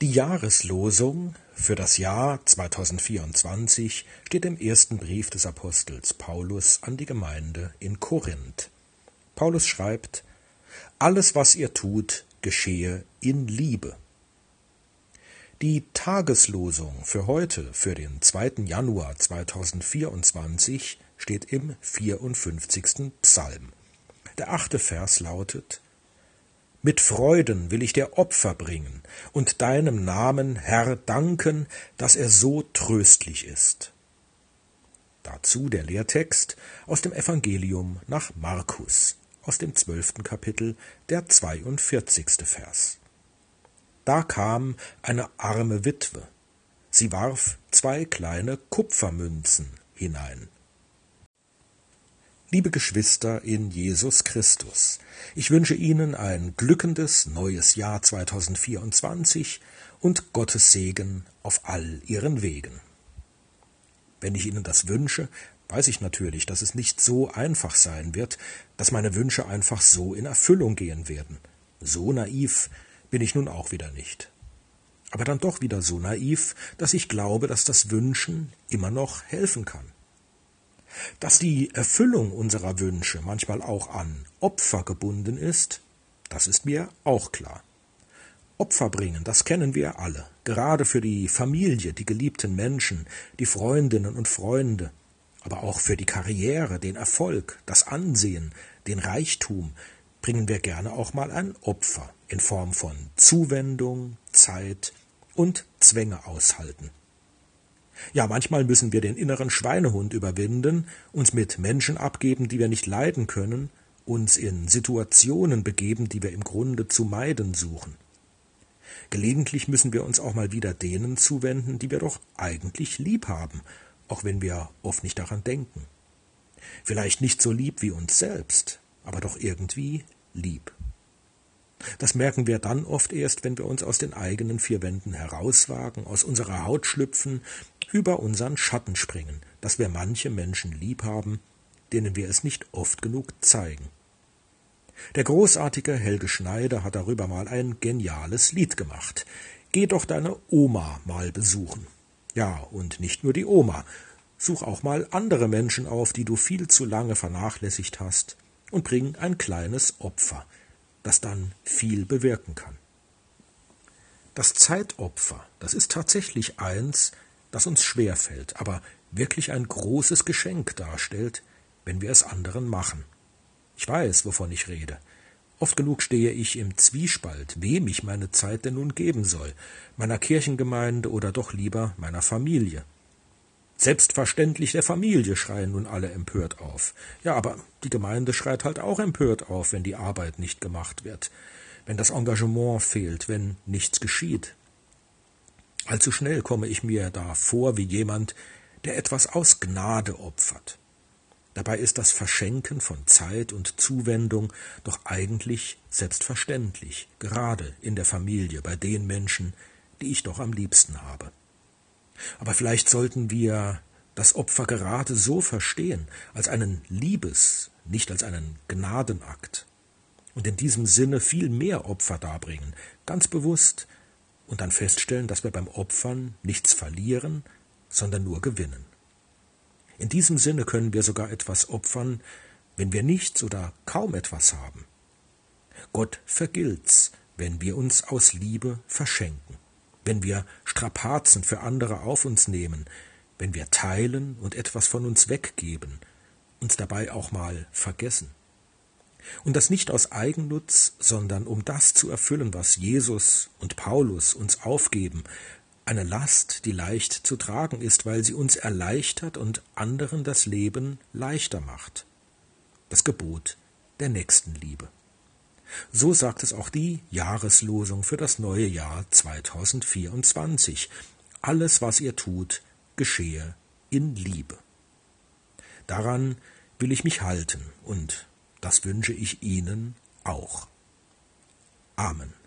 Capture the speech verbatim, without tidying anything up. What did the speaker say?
Die Jahreslosung für das Jahr zweitausendvierundzwanzig steht im ersten Brief des Apostels Paulus an die Gemeinde in Korinth. Paulus schreibt: Alles, was ihr tut, geschehe in Liebe. Die Tageslosung für heute, für den zweiten Januar zweitausendvierundzwanzig, steht im vierundfünfzigsten Psalm. Der achte Vers lautet: Mit Freuden will ich dir Opfer bringen und deinem Namen, Herr, danken, dass er so tröstlich ist. Dazu der Lehrtext aus dem Evangelium nach Markus, aus dem zwölften Kapitel, der zweiundvierzigste Vers. Da kam eine arme Witwe. Sie warf zwei kleine Kupfermünzen hinein. Liebe Geschwister in Jesus Christus, ich wünsche Ihnen ein glückendes neues Jahr zweitausendvierundzwanzig und Gottes Segen auf all Ihren Wegen. Wenn ich Ihnen das wünsche, weiß ich natürlich, dass es nicht so einfach sein wird, dass meine Wünsche einfach so in Erfüllung gehen werden. So naiv bin ich nun auch wieder nicht. Aber dann doch wieder so naiv, dass ich glaube, dass das Wünschen immer noch helfen kann. Dass die Erfüllung unserer Wünsche manchmal auch an Opfer gebunden ist, das ist mir auch klar. Opfer bringen, das kennen wir alle, gerade für die Familie, die geliebten Menschen, die Freundinnen und Freunde, aber auch für die Karriere, den Erfolg, das Ansehen, den Reichtum, bringen wir gerne auch mal ein Opfer in Form von Zuwendung, Zeit und Zwänge aushalten. Ja, manchmal müssen wir den inneren Schweinehund überwinden, uns mit Menschen abgeben, die wir nicht leiden können, uns in Situationen begeben, die wir im Grunde zu meiden suchen. Gelegentlich müssen wir uns auch mal wieder denen zuwenden, die wir doch eigentlich lieb haben, auch wenn wir oft nicht daran denken. Vielleicht nicht so lieb wie uns selbst, aber doch irgendwie lieb. Das merken wir dann oft erst, wenn wir uns aus den eigenen vier Wänden herauswagen, aus unserer Haut schlüpfen, über unseren Schatten springen, dass wir manche Menschen lieb haben, denen wir es nicht oft genug zeigen. Der großartige Helge Schneider hat darüber mal ein geniales Lied gemacht. Geh doch deine Oma mal besuchen. Ja, und nicht nur die Oma. Such auch mal andere Menschen auf, die du viel zu lange vernachlässigt hast, und bring ein kleines Opfer, das dann viel bewirken kann. Das Zeitopfer, das ist tatsächlich eins, das uns schwerfällt, aber wirklich ein großes Geschenk darstellt, wenn wir es anderen machen. Ich weiß, wovon ich rede. Oft genug stehe ich im Zwiespalt, wem ich meine Zeit denn nun geben soll, meiner Kirchengemeinde oder doch lieber meiner Familie. Selbstverständlich der Familie, schreien nun alle empört auf. Ja, aber die Gemeinde schreit halt auch empört auf, wenn die Arbeit nicht gemacht wird, wenn das Engagement fehlt, wenn nichts geschieht. Allzu schnell komme ich mir da vor wie jemand, der etwas aus Gnade opfert. Dabei ist das Verschenken von Zeit und Zuwendung doch eigentlich selbstverständlich, gerade in der Familie, bei den Menschen, die ich doch am liebsten habe. Aber vielleicht sollten wir das Opfer gerade so verstehen, als einen Liebes-, nicht als einen Gnadenakt. Und in diesem Sinne viel mehr Opfer darbringen, ganz bewusst, und dann feststellen, dass wir beim Opfern nichts verlieren, sondern nur gewinnen. In diesem Sinne können wir sogar etwas opfern, wenn wir nichts oder kaum etwas haben. Gott vergilt's, wenn wir uns aus Liebe verschenken, wenn wir Strapazen für andere auf uns nehmen, wenn wir teilen und etwas von uns weggeben, uns dabei auch mal vergessen. Und das nicht aus Eigennutz, sondern um das zu erfüllen, was Jesus und Paulus uns aufgeben, eine Last, die leicht zu tragen ist, weil sie uns erleichtert und anderen das Leben leichter macht. Das Gebot der Nächstenliebe. So sagt es auch die Jahreslosung für das neue Jahr zweitausendvierundzwanzig. Alles, was ihr tut, geschehe in Liebe. Daran will ich mich halten und das wünsche ich Ihnen auch. Amen.